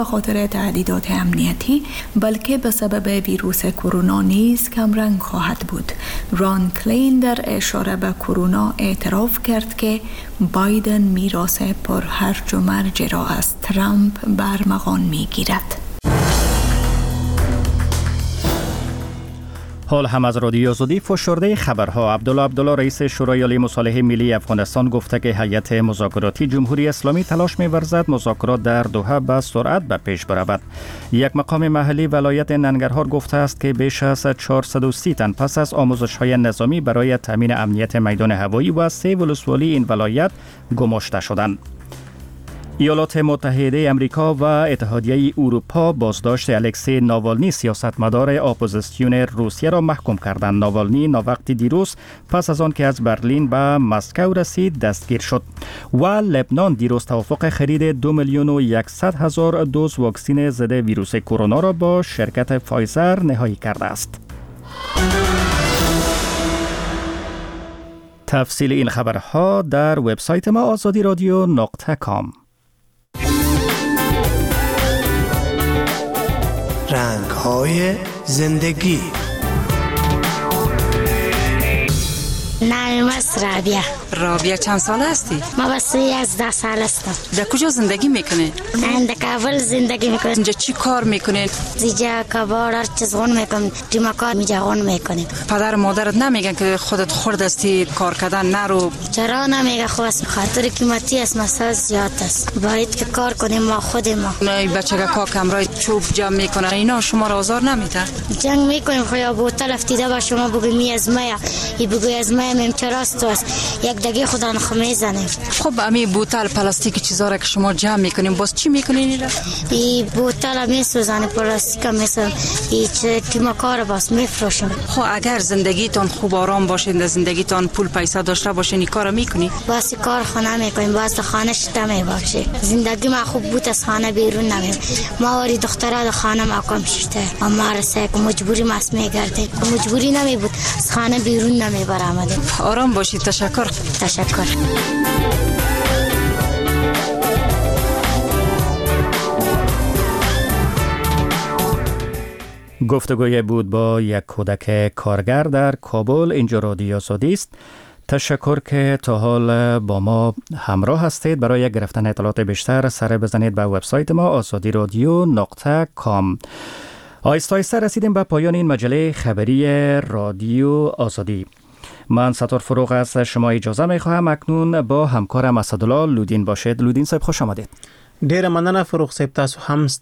به خاطر تهدیدات امنیتی بلکه به سبب ویروس کرونا نیز کمرنگ خواهد بود. ران کلین در اشاره به کرونا اعتراف کرد که بایدن میراث پرهرج و مرج را از ترامپ برمغان میگیرد. حال هم از رادیو آزادی فشرده خبرها. عبدالله رئیس شورای عالی مصالحه ملی افغانستان گفته که هیئت مذاکراتی جمهوری اسلامی تلاش می‌ورزد مذاکرات در دوحه به سرعت به پیش برود. یک مقام محلی ولایت ننگرهار گفته است که بیش از 430 تن پس از آموزش‌های نظامی برای تامین امنیت میدان هوایی و 3 ولسوالی این ولایت گماشته شدند. ایالات متحده امریکا و اتحادیه اروپا بازداشت الکسی ناوالنی سیاستمدار اپوزیسیون روسیه را محکوم کردند. ناوالنی ناوقتی دیروز پس از آن که از برلین به مسکو رسید دستگیر شد و لبنان دیروز توافق خرید 2,100,000 دوز واکسن ضد ویروس کرونا را با شرکت فایزر نهایی کرده است. تفصیل این خبرها در وبسایت ما azadiradyo.com. رنگ‌های زندگی. نام است رابیه چند سال هستی؟ ما بس 11 سال هستم. در کجا زندگی میکنی؟ در کابل زندگی میکنم. اینجا چی کار میکنی؟ اینجا کبار هر چیز غون میکنم. تیمکار میجا غون میکنیم. پدر مادرت نمیگن که خودت خورد هستی کار کردن نرو؟ چرا نمیگه؟ خواست خاطر قیمتی است، مساز زیاد است، باید که کار کنیم ما خود ما. نه بچه کا کمرای چوب جمع میکنن اینا شما را آزار نمیده؟ جنگ میکنیم خیا بوتل افتیده با شما بگو می از مایا ای بگو از مایا میم چراست است یک دقیقه خدا نخمی زنیم. خب امی بوتل پلاستیک چیزا را که شما جمع میکنیم باز چی میکنین؟ ای بوتل میسوزن پلاستیک مثلا هیچ تیمکار باز میفروشن. خب اگر زندگیتون خوب آرام باشه در زندگیتون پول پیسه داشته باشین این کارو میکنی؟ باز کار خانه میکنیم باز خانه شته میباشه. زندگی ما خوب بود از خانه بیرون نمیم. ما وری دختره در خانه ما کم شده اما رسه که مجبوری ماست میگرده مجبوری نمی بود از خانه بیرون نمیبرامده. آرام باشید. تشکر. گفتگوی بود با یک کودک کارگر در کابل. اینجا رادیو آزادی است. تشکر که تا حال با ما همراه هستید. برای گرفتن اطلاعات بیشتر سر بزنید به وبسایت ما azadiradyo.com. آهسته رسیدیم به پایان این مجله خبری رادیو آزادی. من ستار فروغ از شما اجازه میخواهم اکنون با همکارم اسدالله لودین باشید. لودین صاحب خوش آمدید. ډیره مننه فروغ صاحب، تاسو هم